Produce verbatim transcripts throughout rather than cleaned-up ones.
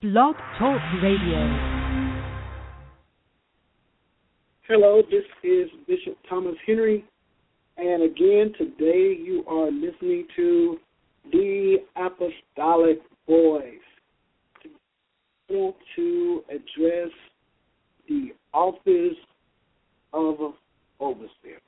Blog Talk Radio. Hello, this is Bishop Thomas Henry, and again today you are listening to the Apostolic Voice. I want to address the office of overseer.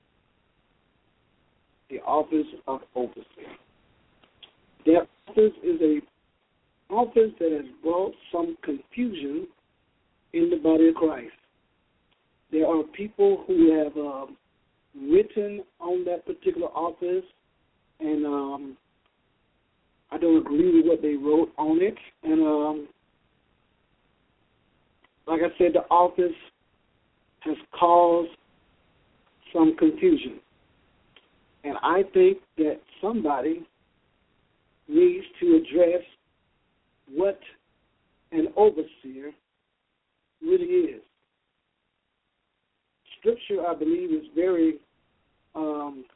The office of overseer. That office is a office that has brought some confusion in the body of Christ. There are people who have um, written on that particular office, and um, I don't agree with what they wrote on it. And um, like I said, the office has caused some confusion. And I think that somebody needs to address what an overseer really is. Scripture, I believe, is very, um,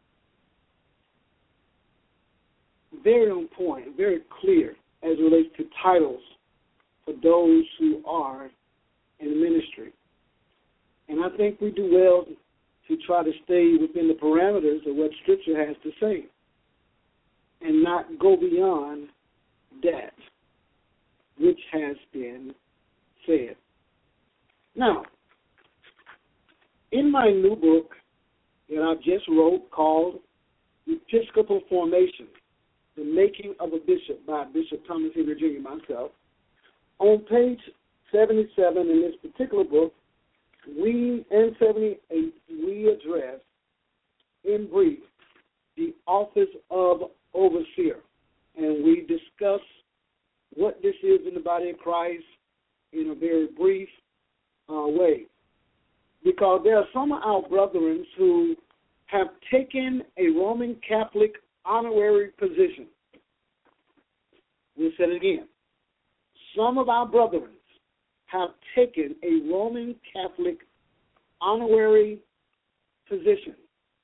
very on point, very clear as it relates to titles for those who are in ministry. And I think we do well to try to stay within the parameters of what Scripture has to say and not go beyond that which has been said. Now, in my new book that I just wrote called Episcopal Formation, The Making of a Bishop by Bishop Thomas Henry Junior myself, on page seventy-seven in this particular book, we, and seventy-eight, we address in brief the office of overseer, and we discuss what this is in the body of Christ in a very brief uh, way. Because there are some of our brethren who have taken a Roman Catholic honorary position. We'll say it again. Some of our brethren have taken a Roman Catholic honorary position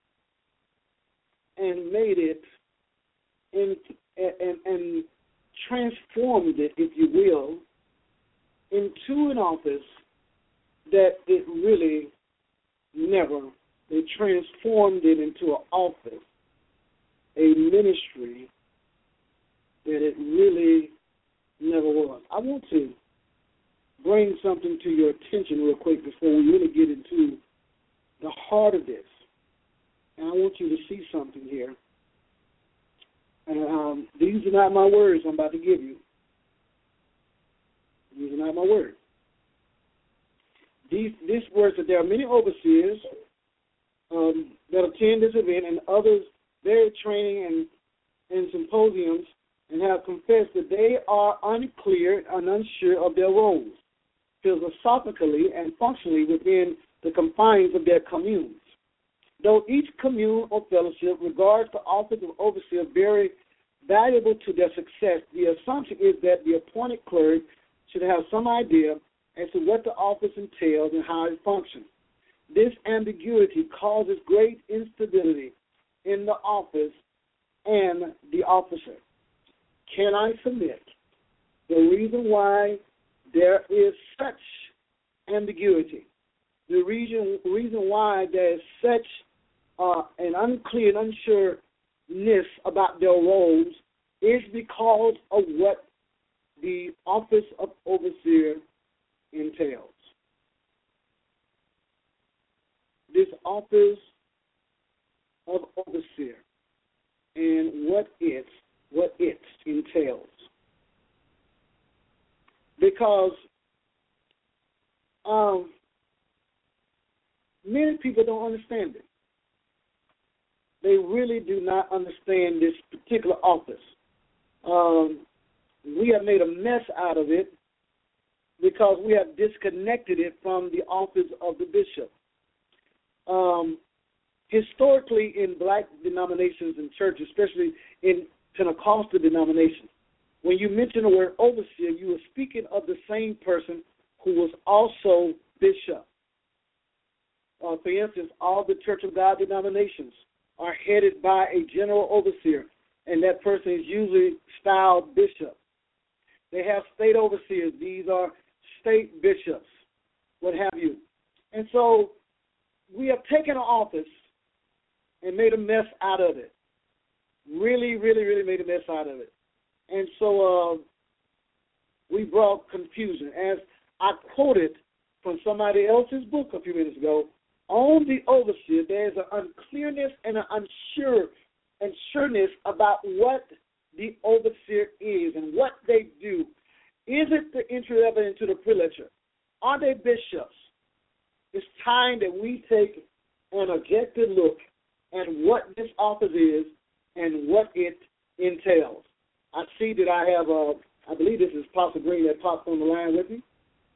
and made it in, and, and transformed it, if you will, into an office that it really never, they transformed it into an office, a ministry that it really never was. I want to bring something to your attention real quick before we really get into the heart of this. And I want you to see something here. And um, these are not my words I'm about to give you. These are not my words. These, these words that there are many overseers um, that attend this event and others very training and, and symposiums and have confessed that they are unclear and unsure of their roles, philosophically and functionally within the confines of their communes. Though each commune or fellowship regards the office of overseer very valuable to their success, the assumption is that the appointed clerk should have some idea as to what the office entails and how it functions. This ambiguity causes great instability in the office and the officer. Can I submit the reason why there is such ambiguity, the reason, reason why there is such uh, an unclear and unsureness about their roles is because of what the office of overseer entails. This office of overseer and what it what it entails. Because um, many people don't understand it. They really do not understand this particular office. Um, we have made a mess out of it because we have disconnected it from the office of the bishop. Um, historically, in black denominations and churches, especially in Pentecostal denominations, when you mention the word overseer, you are speaking of the same person who was also bishop. Uh, for instance, all the Church of God denominations are headed by a general overseer, and that person is usually styled bishop. They have state overseers. These are state bishops, what have you. And so we have taken an office and made a mess out of it. Really, really, really made a mess out of it. And so uh, we brought confusion. As I quoted from somebody else's book a few minutes ago, on the overseer, there's an unclearness and an unsure, unsureness about what the overseer is and what they do. Is it the entry level into the prelature? Are they bishops? It's time that we take an objective look at what this office is and what it entails. I see that I have, uh, I believe this is Pastor Green that popped on the line with me.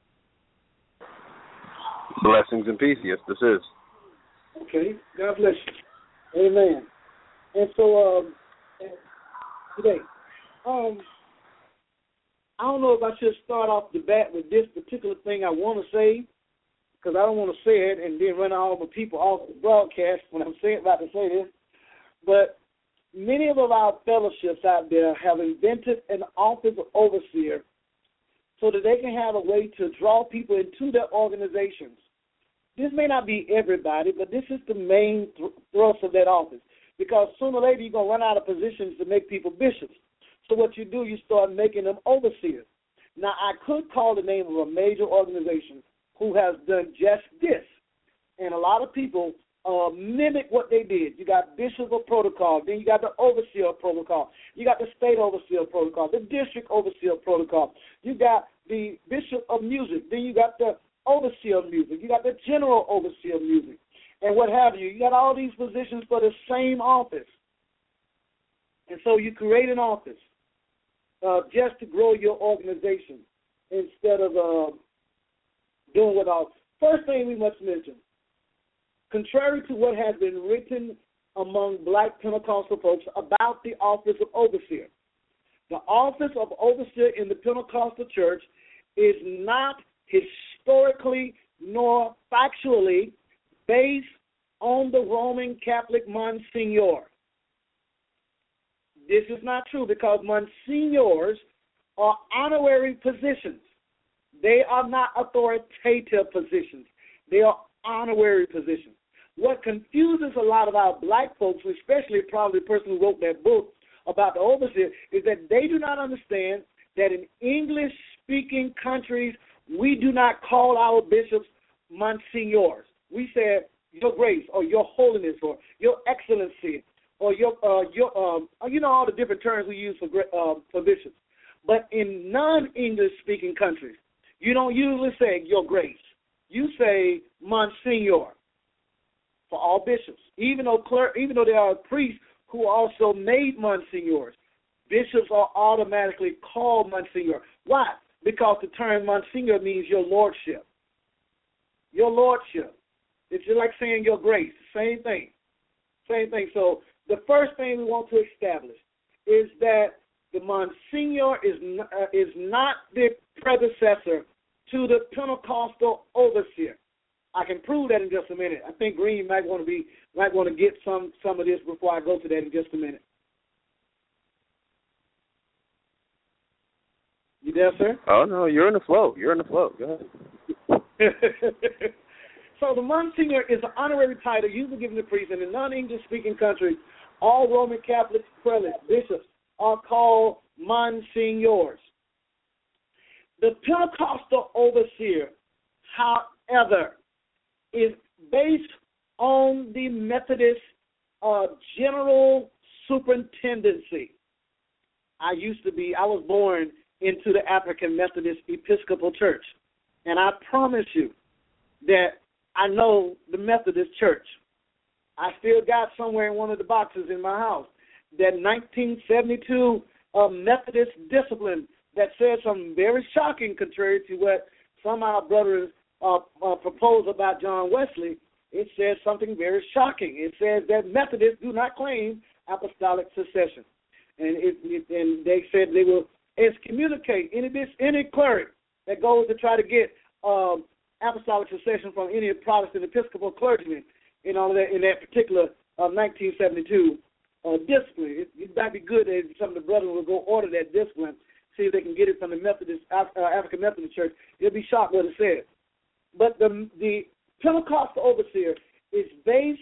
Blessings and peace. Yes, this is. Okay. God bless you. Amen. And so um, today, um, I don't know if I should start off the bat with this particular thing I want to say, because I don't want to say it and then run all the people off the broadcast when I'm saying, about to say this. But many of our fellowships out there have invented an office of overseer so that they can have a way to draw people into their organizations. This may not be everybody, but this is the main th- thrust of that office, because sooner or later you're going to run out of positions to make people bishops. So what you do, you start making them overseers. Now, I could call the name of a major organization who has done just this, and a lot of people uh, mimic what they did. You got bishop of protocol, then you got the overseer of protocol, you got the state overseer of protocol, the district overseer of protocol, you got the bishop of music, then you got the overseer of music, you got the general overseer of music, and what have you. You got all these positions for the same office. And so you create an office uh, just to grow your organization instead of uh, doing what else. First thing we must mention, contrary to what has been written among black Pentecostal folks about the office of overseer, the office of overseer in the Pentecostal church is not historically nor factually based on the Roman Catholic Monsignor. This is not true, because monsignors are honorary positions. They are not authoritative positions. They are honorary positions. What confuses a lot of our black folks, especially probably the person who wrote that book about the overseer, is that they do not understand that in English-speaking countries, we do not call our bishops monsignors. We say, Your Grace, or Your Holiness, or Your Excellency, or your, uh, your, um, you know, all the different terms we use for uh, for bishops. But in non-English speaking countries, you don't usually say Your Grace. You say Monsignor for all bishops. Even though cler- even though there are priests who are also made Monsignors, bishops are automatically called Monsignor. Why? Because the term Monsignor means Your Lordship. Your Lordship. It's just like saying Your Grace. Same thing. Same thing. So the first thing we want to establish is that the Monsignor is not, uh, is not the predecessor to the Pentecostal overseer. I can prove that in just a minute. I think Green might want to be might want to get some some of this before I go to that in just a minute. You there, sir? Oh no, you're in the flow. You're in the flow. Go ahead. So the Monsignor is an honorary title usually given to priests in the non-English-speaking countries. All Roman Catholic prelates, bishops, are called Monsignors. The Pentecostal overseer, however, is based on the Methodist uh, General Superintendency. I used to be, I was born into the African Methodist Episcopal Church, and I promise you that I know the Methodist Church. I still got somewhere in one of the boxes in my house that nineteen seventy-two uh, Methodist discipline that said something very shocking, contrary to what some of our brothers uh, uh, proposed about John Wesley. It says something very shocking. It says that Methodists do not claim apostolic succession, and it, it, and they said they will excommunicate any any cleric that goes to try to get um, apostolic succession from any Protestant Episcopal clergyman in all that in that particular uh, nineteen seventy-two uh, discipline. It, it might be good that some of the brothers will go order that discipline see if they can get it from the Methodist, Af- uh, African Methodist Church. You'll be shocked what it says. But the the Pentecostal overseer is based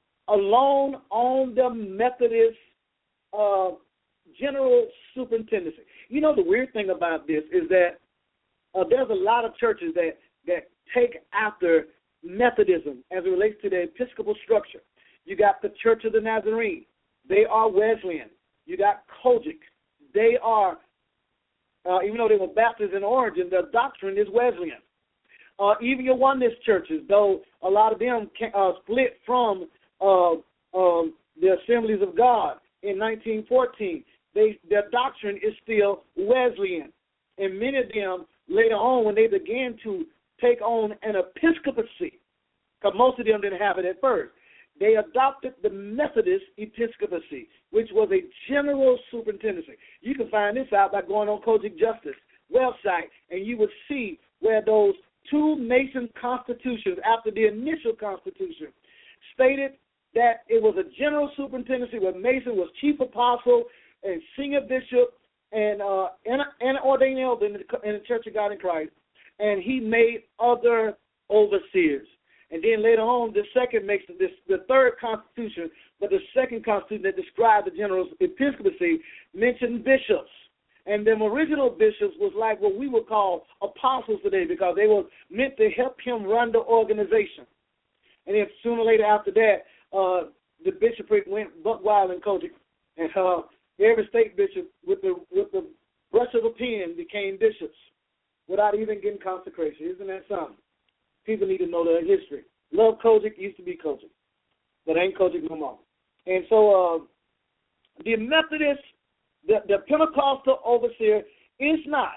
alone on the Methodist uh, general superintendency. You know, the weird thing about this is that uh, there's a lot of churches that, that take after Methodism as it relates to the Episcopal structure. You got the Church of the Nazarene. They are Wesleyan. You got Kojic. They are, uh, even though they were Baptist in origin, their doctrine is Wesleyan. Uh, even your oneness churches, though a lot of them can, uh, split from uh, um, the Assemblies of God in nineteen fourteen, they, their doctrine is still Wesleyan. And many of them, later on, when they began to take on an episcopacy, because most of them didn't have it at first, they adopted the Methodist episcopacy, which was a general superintendency. You can find this out by going on Kojic Justice website, and you will see where those two Mason constitutions, after the initial constitution, stated that it was a general superintendency where Mason was chief apostle and senior bishop and uh, and, and ordained elder in the, in the Church of God in Christ, and he made other overseers. And then later on, the second makes this the third constitution, but the second constitution that described the general episcopacy mentioned bishops. And them original bishops was like what we would call apostles today, because they were meant to help him run the organization. And then sooner or later after that, uh, the bishopric went buck wild in Kojic, and uh, every state bishop with the with the brush of a pen became bishops without even getting consecration. Isn't that something? People need to know their history. Love Kojic, used to be Kojic, but ain't Kojic no more. And so uh, the Methodist, the, the Pentecostal overseer is not.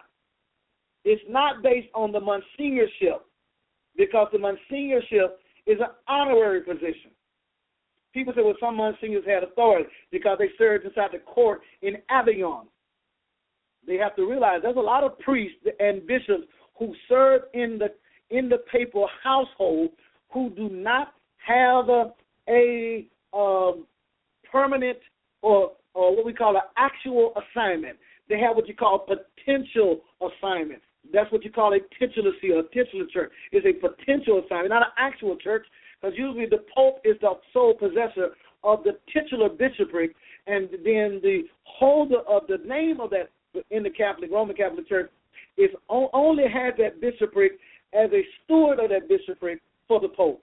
It's not based on the monsignorship, because the monsignorship is an honorary position. People say, well, some monsignors had authority because they served inside the court in Avignon. They have to realize there's a lot of priests and bishops who serve in the in the papal household who do not have a, a um, permanent or, or what we call an actual assignment. They have what you call potential assignment. That's what you call a titulacy or a titular church. It's a potential assignment, not an actual church, because usually the Pope is the sole possessor of the titular bishopric, and then the holder of the name of that in the Catholic, Roman Catholic Church is only has that bishopric as a steward of that bishopric for the Pope.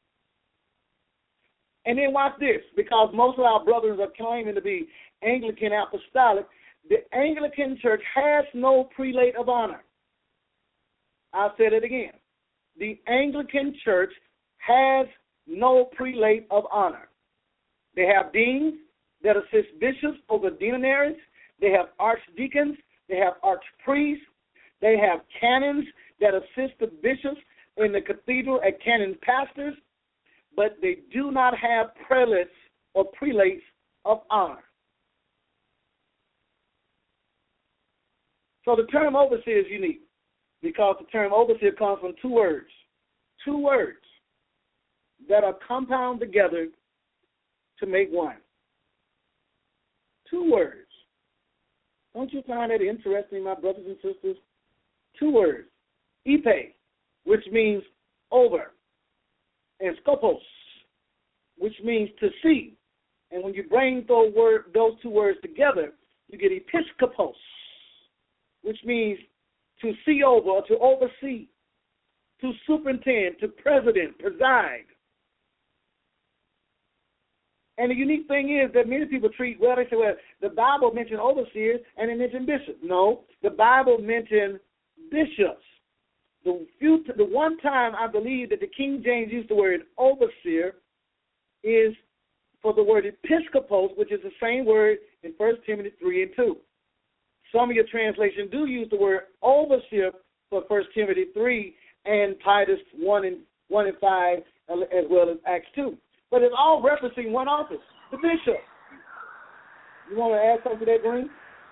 And then watch this, because most of our brothers are claiming to be Anglican Apostolic, the Anglican Church has no prelate of honor. I'll say that again. The Anglican Church has no prelate of honor. They have deans that assist bishops over deaneries. They have archdeacons. They have archpriests. They have canons that assist the bishops in the cathedral as canon pastors, but they do not have prelates or prelates of honor. So the term overseer is unique, because the term overseer comes from two words, two words that are compounded together to make one. Two words. Don't you find that interesting, my brothers and sisters? Two words. Epe, which means over, and skopos, which means to see. And when you bring those, word, those two words together, you get episkopos, which means to see over or to oversee, to superintend, to president, preside. And the unique thing is that many people treat, well, they say, well, the Bible mentioned overseers and it mentioned bishops. No, the Bible mentioned bishops. The few, the one time I believe that the King James used the word overseer is for the word episkopos, which is the same word in First Timothy three and two. Some of your translations do use the word overseer for First Timothy three and Titus one and one and five, as well as Acts two. But it's all referencing one office, the bishop. You want to add something to that, Green?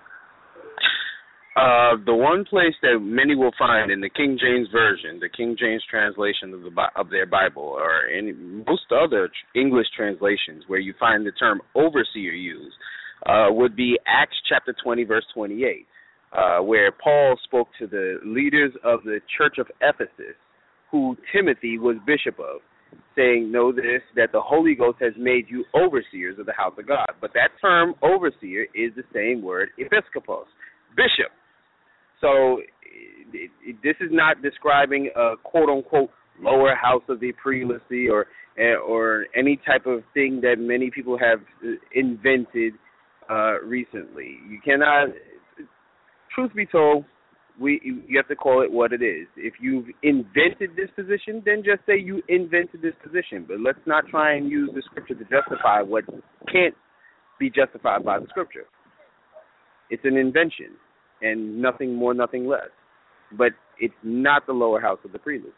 Uh, the one place that many will find in the King James Version, the King James translation of the of their Bible, or any most other English translations where you find the term overseer used, uh, would be Acts chapter twenty, verse twenty-eight. uh, where Paul spoke to the leaders of the church of Ephesus, who Timothy was bishop of, saying, know this, that the Holy Ghost has made you overseers of the house of God. But that term, overseer, is the same word, episkopos, bishop. So it, it, this is not describing a quote-unquote lower house of the prelacy or or any type of thing that many people have invented uh, recently. You cannot, truth be told, we you have to call it what it is. If you've invented this position, then just say you invented this position. But let's not try and use the scripture to justify what can't be justified by the scripture. It's an invention, and nothing more, nothing less. But it's not the lower house of the prelacy.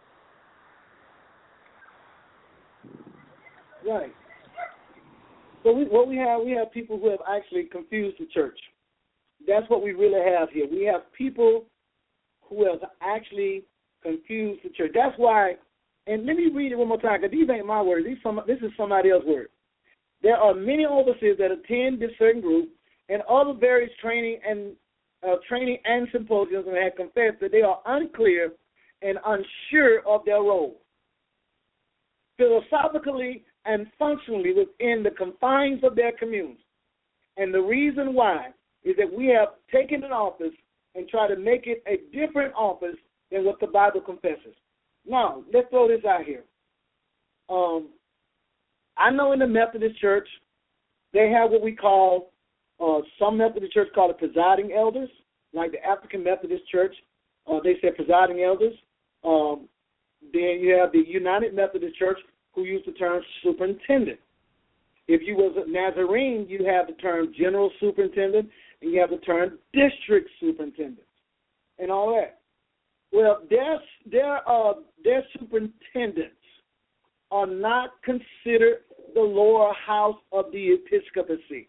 Right. So we, what we have, we have people who have actually confused the church. That's what we really have here. We have people who have actually confused the church. That's why, and let me read it one more time, because these ain't my words. These some, this is somebody else's word. There are many overseers that attend this certain group and other various training and uh, training and symposiums, and have confessed that they are unclear and unsure of their role. Philosophically and functionally within the confines of their communes. And the reason why is that we have taken an office and tried to make it a different office than what the Bible confesses. Now, let's throw this out here. Um, I know in the Methodist Church, they have what we call, uh, some Methodist Church call it presiding elders, like the African Methodist Church, uh, they say presiding elders. Um, then you have the United Methodist Church, who use the term superintendent. If you was a Nazarene, you have the term general superintendent, and you have the term district superintendent, and all that. Well, their their uh, their superintendents are not considered the lower house of the episcopacy,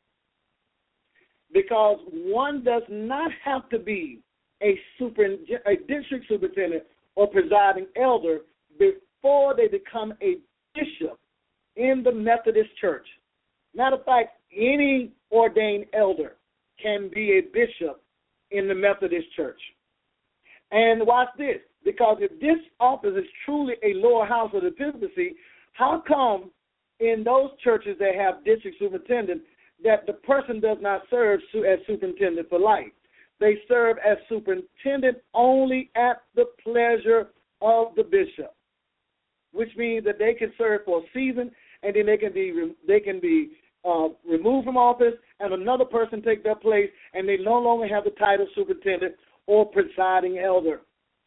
because one does not have to be a super a district superintendent or presiding elder before they become a bishop in the Methodist Church. Matter of fact, any ordained elder can be a bishop in the Methodist Church. And watch this, because if this office is truly a lower house of the episcopacy, how come in those churches that have district superintendent that the person does not serve as superintendent for life? They serve as superintendent only at the pleasure of the bishop, which means that they can serve for a season, and then they can be they can be uh, removed from office, and another person take their place, and they no longer have the title superintendent or presiding elder.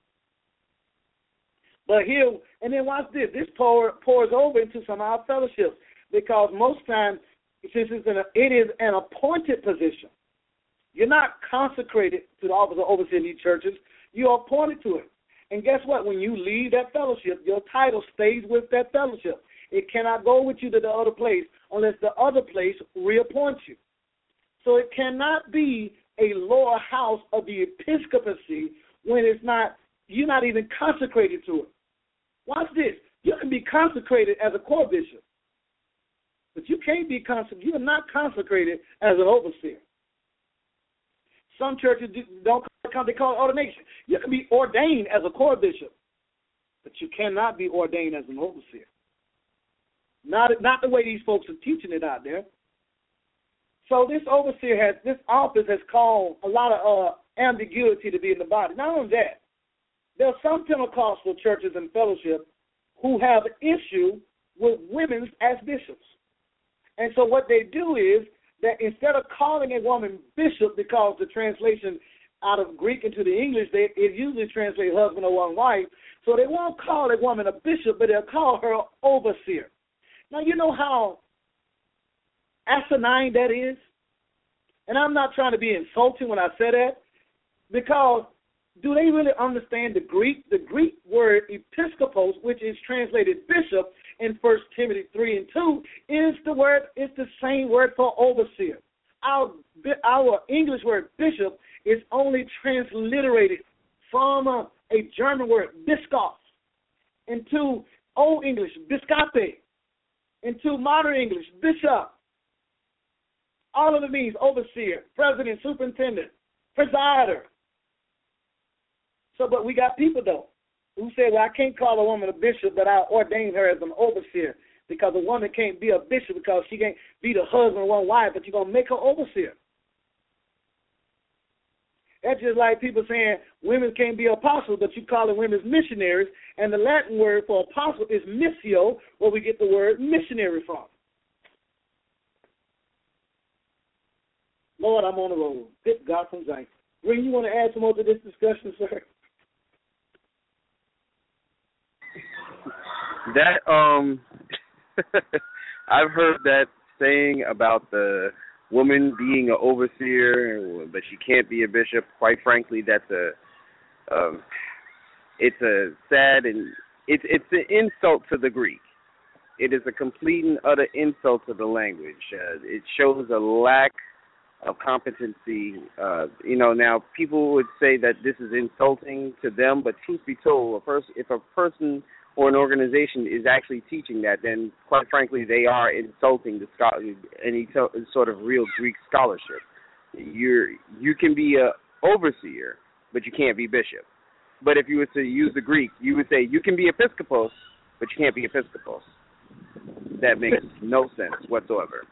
But here, and then watch this. This pour, pours over into some of our fellowships, because most times, since it's an, it is an appointed position, you're not consecrated to the office of overseer in these churches. You're appointed to it. And guess what? When you leave that fellowship, your title stays with that fellowship. It cannot go with you to the other place unless the other place reappoints you. So it cannot be a lower house of the episcopacy when it's not, you're not even consecrated to it. Watch this. You can be consecrated as a core bishop, but you can't be consecrated. You are not consecrated as an overseer. Some churches don't come, they call it ordination. You can be ordained as a core bishop, but you cannot be ordained as an overseer. Not, not the way these folks are teaching it out there. So this overseer has, this office has caused a lot of uh, ambiguity to be in the body. Not only that, there are some Pentecostal churches and fellowships who have an issue with women as bishops. And so what they do is that instead of calling a woman bishop, because the translation out of Greek into the English, they, it usually translates husband or one wife, so they won't call a woman a bishop, but they'll call her overseer. Now, you know how asinine that is? And I'm not trying to be insulting when I say that, because do they really understand the Greek? The Greek word episkopos, which is translated bishop in First Timothy three and two, is the word, is the same word for overseer. Our, our English word bishop is only transliterated from a, a German word, biskop, into Old English, biscape, into modern English, bishop. All of it means overseer, president, superintendent. presider. So, but we got people, though, who say, well, I can't call a woman a bishop, but I ordain her as an overseer, because a woman can't be a bishop because she can't be the husband of one wife, but you're going to make her overseer. That's just like people saying women can't be apostles, but you calling women missionaries, and the Latin word for apostle is missio, where we get the word missionary from. Lord, I'm on the road. Good God from Zion. Ring, you want to add some more to this discussion, sir? That, um, I've heard that saying about the woman being an overseer, but she can't be a bishop. Quite frankly, that's a, um, it's a sad and it's it's an insult to the Greek. It is a complete and utter insult to the language. Uh, it shows a lack of competency. Uh, you know, now people would say that this is insulting to them, but truth be told, a person, if a person or an organization is actually teaching that, then quite frankly, they are insulting the scholar, any sort of real Greek scholarship. You're you can be a overseer, but you can't be bishop. But if you were to use the Greek, you would say you can be episkopos, but you can't be episkopos. That makes no sense whatsoever.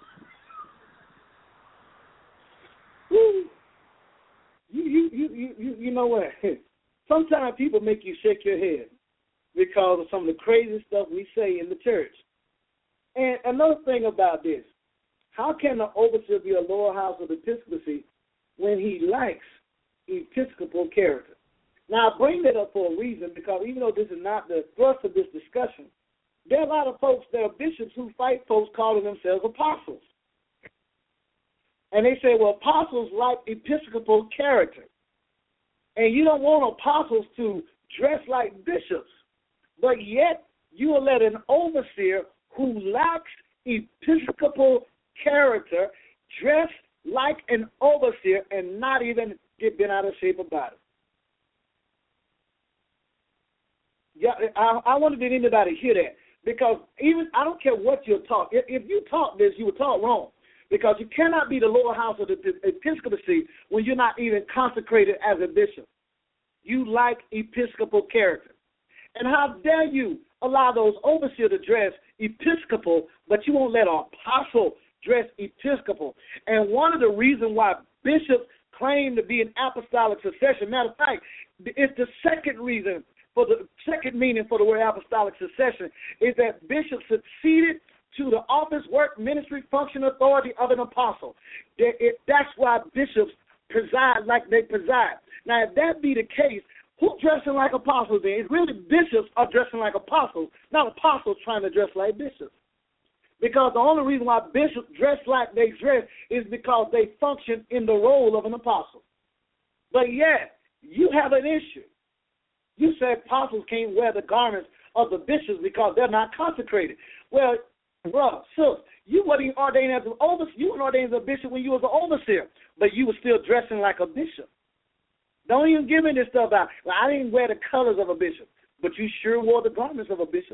You, you, you, you, you know what? Sometimes people make you shake your head because of some of the crazy stuff we say in the church. And another thing about this, how can the overseer be a lower house of episcopacy when he lacks episcopal character? Now, I bring that up for a reason, because even though this is not the thrust of this discussion, there are a lot of folks that are bishops who fight folks calling themselves apostles. And they say, well, apostles like episcopal character. And you don't want apostles to dress like bishops, but yet you will let an overseer who lacks episcopal character dress like an overseer and not even get bent out of shape about it. Yeah, I, I wonder did anybody hear that, because even I don't care what you're taught. If, if you taught this, you were taught wrong, because you cannot be the lower house of the episcopacy when you're not even consecrated as a bishop. You lack episcopal character. And how dare you allow those overseers to dress episcopal, but you won't let an apostle dress episcopal. And one of the reasons why bishops claim to be an apostolic succession, matter of fact, it's the second reason, for the second meaning for the word apostolic succession, is that bishops succeeded to the office, work, ministry, function, authority of an apostle. That's why bishops preside like they preside. Now, if that be the case, who's dressing like apostles then? It's really bishops are dressing like apostles, not apostles trying to dress like bishops. Because the only reason why bishops dress like they dress is because they function in the role of an apostle. But yet, you have an issue. You said apostles can't wear the garments of the bishops because they're not consecrated. Well, bro, sis, you weren't ordained as an overseer. You weren't ordained as a bishop when you was an overseer, but you were still dressing like a bishop. Don't even give me this stuff out. Well, I didn't wear the colors of a bishop, but you sure wore the garments of a bishop.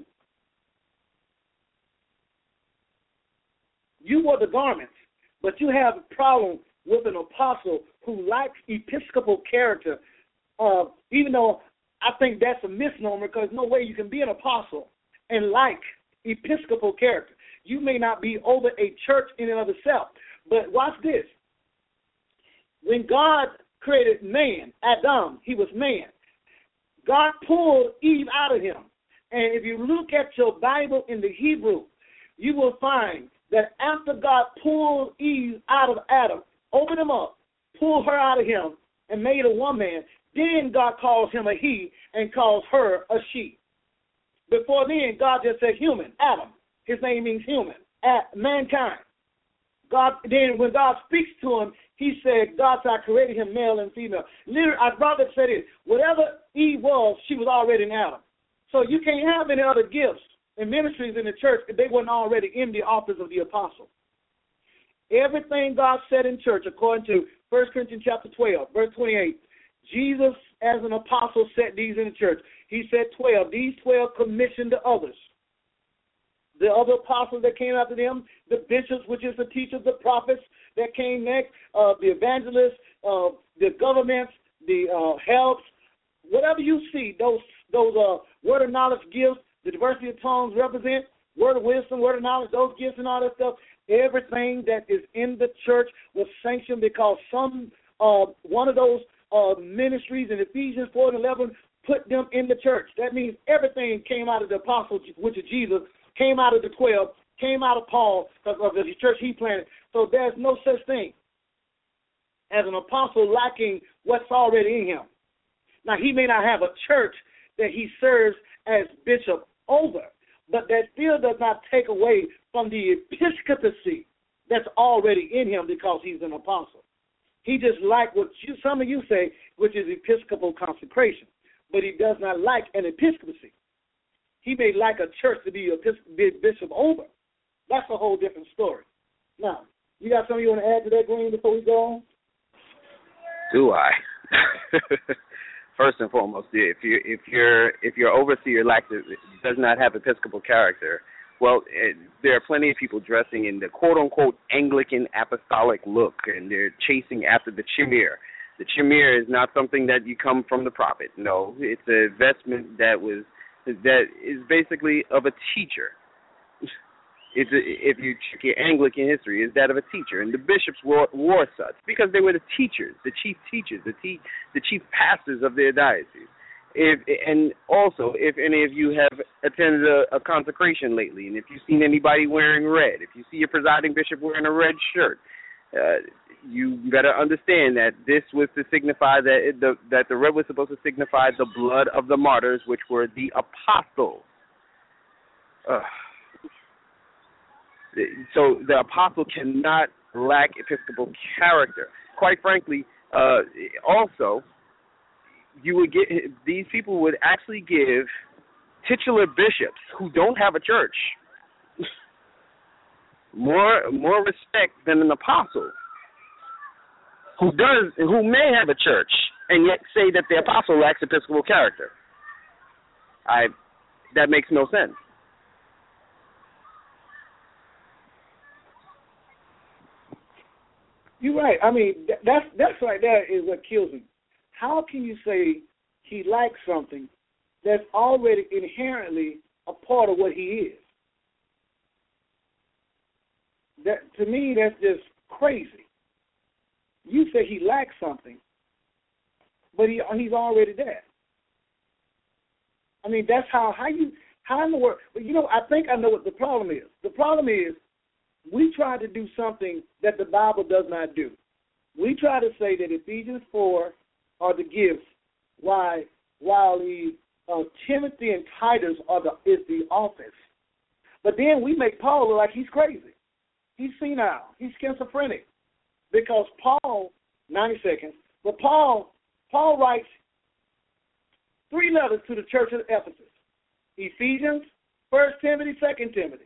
You wore the garments, but you have a problem with an apostle who lacks episcopal character, uh, even though I think that's a misnomer, because no way you can be an apostle and like episcopal character. You may not be over a church in and of itself, but watch this. When God created man, Adam, he was man. God pulled Eve out of him. And if you look at your Bible in the Hebrew, you will find that after God pulled Eve out of Adam, opened him up, pulled her out of him, and made a woman, then God calls him a he and calls her a she. Before then, God just said human, Adam. His name means human, at mankind. God, then when God speaks to him, he said, God said, I created him male and female. Literally, I'd rather say this. Whatever Eve was, she was already in Adam. So you can't have any other gifts and ministries in the church if they weren't already in the office of the apostle. Everything God said in church, according to First Corinthians chapter twelve, verse twenty-eight, Jesus, as an apostle, set these in the church. He said twelve. These twelve commissioned the others. The other apostles that came after them, the bishops, which is the teachers, the prophets, that came next, uh, the evangelists, uh, the governments, the uh, helps, whatever you see, those those uh, word of knowledge gifts, the diversity of tongues represent, word of wisdom, word of knowledge, those gifts and all that stuff, everything that is in the church was sanctioned because some uh, one of those uh, ministries in Ephesians four and eleven put them in the church. That means everything came out of the apostles, which is Jesus, came out of the twelve, came out of Paul, of the church he planted. So there's no such thing as an apostle lacking what's already in him. Now, he may not have a church that he serves as bishop over, but that still does not take away from the episcopacy that's already in him because he's an apostle. He just like what you, some of you say, which is episcopal consecration, but he does not like an episcopacy. He may like a church to be a bishop over. That's a whole different story. Now, you got something you want to add to that, Green, before we go on? Do I? First and foremost, if you if your if your overseer lacks does not have episcopal character, well, it, there are plenty of people dressing in the quote unquote Anglican apostolic look, and they're chasing after the chimere. The chimere is not something that you come from the prophet. No, it's a vestment that was that is basically of a teacher. It's a, if you check your Anglican history, is that of a teacher, and the bishops wore, wore such because they were the teachers, the chief teachers, the te- the chief pastors of their diocese. If and also, if any of you have attended a, a consecration lately, and if you've seen anybody wearing red, if you see your presiding bishop wearing a red shirt, uh, you better understand that this was to signify that it, the that the red was supposed to signify the blood of the martyrs, which were the apostles. Uh, So the apostle cannot lack episcopal character. Quite frankly, uh, also, you would get these people would actually give titular bishops who don't have a church more more respect than an apostle who does who may have a church and yet say that the apostle lacks episcopal character. I that makes no sense. You're right. I mean, that's that's right there is what kills him. How can you say he likes something that's already inherently a part of what he is? That to me, that's just crazy. You say he lacks something, but he he's already there. I mean, that's how how you how in the world. But you know, I think I know what the problem is. The problem is, we try to do something that the Bible does not do. We try to say that Ephesians four are the gifts, while while the uh, Timothy and Titus are the is the office. But then we make Paul look like he's crazy. He's senile. He's schizophrenic. Because Paul, ninety seconds, but Paul Paul writes three letters to the church of Ephesus: Ephesians, First Timothy, Second Timothy.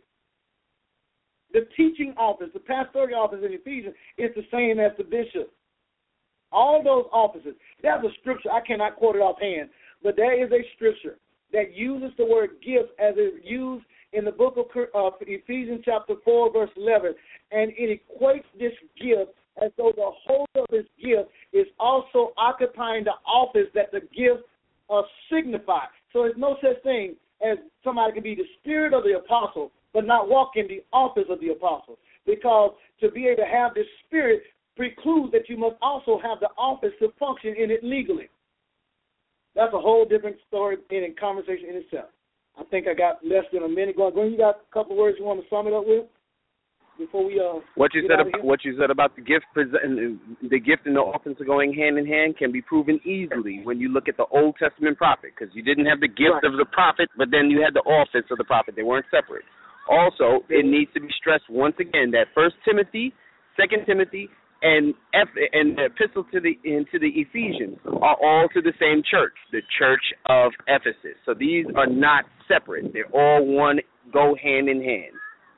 The teaching office, the pastoral office in Ephesians is the same as the bishop. All those offices. There's a scripture, I cannot quote it offhand, but there is a scripture that uses the word gift as it's used in the book of uh, Ephesians chapter four, verse eleven, and it equates this gift as though the whole of this gift is also occupying the office that the gift uh, signifies. So there's no such thing as somebody can be the spirit of the apostle but not walk in the office of the apostle. Because to be able to have this spirit precludes that you must also have the office to function in it legally. That's a whole different story and in conversation in itself. I think I got less than a minute going. Glenn, you got a couple of words you want to sum it up with before we uh. What you said about what you said about the gift, the gift and the office going hand in hand can be proven easily when you look at the Old Testament prophet, because you didn't have the gift right. of the prophet, but then you had the office of the prophet. They weren't separate. Also, it needs to be stressed once again that First Timothy, Second Timothy, and F, and the epistle to the into the Ephesians are all to the same church, the Church of Ephesus. So these are not separate; they're all one, go hand in hand.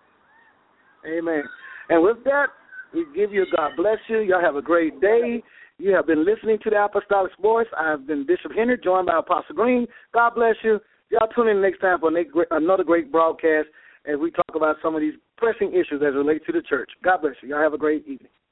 Amen. And with that, we give you God bless you. Y'all have a great day. You have been listening to the Apostolic Voice. I have been Bishop Henry, joined by Apostle Green. God bless you. Y'all tune in next time for another great broadcast as we talk about some of these pressing issues as it relates to the church. God bless you. Y'all have a great evening.